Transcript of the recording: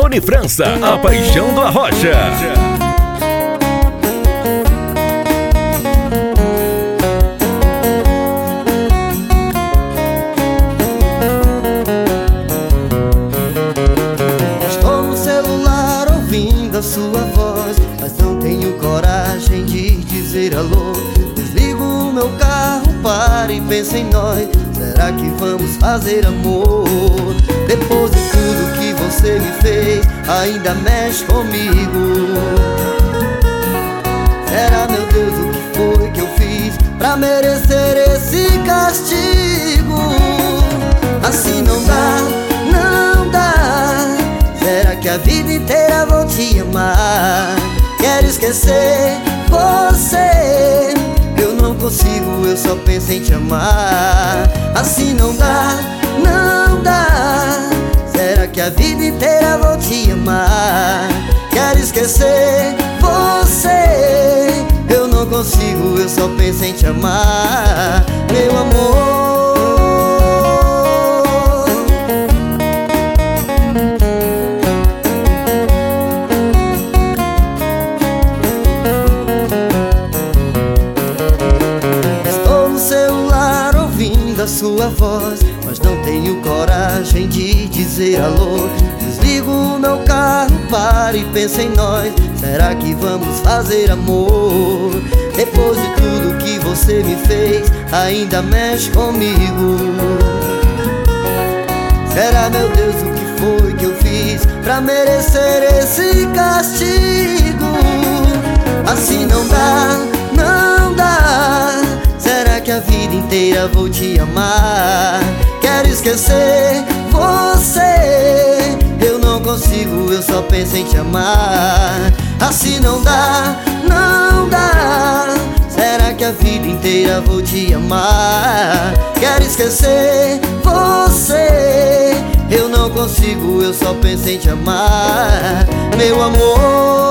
Tony França, a paixão do Arrocha. Estou no celular ouvindo a sua voz, mas não tenho coragem de dizer alô. Desligo o meu carro, paro e penso em nós. Será que vamos fazer amor? Depois de tudo que você me fez, ainda mexe comigo. Será, meu Deus, o que foi que eu fiz pra merecer esse castigo? Assim não dá, não dá. Será que a vida inteira vou te amar? Quero esquecer você, eu não consigo, eu só penso em te amar. Assim não dá, não dá. Será que a vida inteira vou te amar? Quero esquecer você, eu não consigo, eu só penso em te amar. Meu amor, sua voz, mas não tenho coragem de dizer alô. Desligo o meu carro, paro e penso em nós. Será que vamos fazer amor? Depois de tudo que você me fez, ainda mexe comigo. Será, meu Deus, o que foi que eu fiz pra merecer esse castigo? Assim não dá, não dá. Será que a vida inteira vou te amar? Quero esquecer você, eu não consigo, eu só penso em te amar. Assim não dá, não dá. Será que a vida inteira vou te amar? Quero esquecer você, eu não consigo, eu só penso em te amar. Meu amor,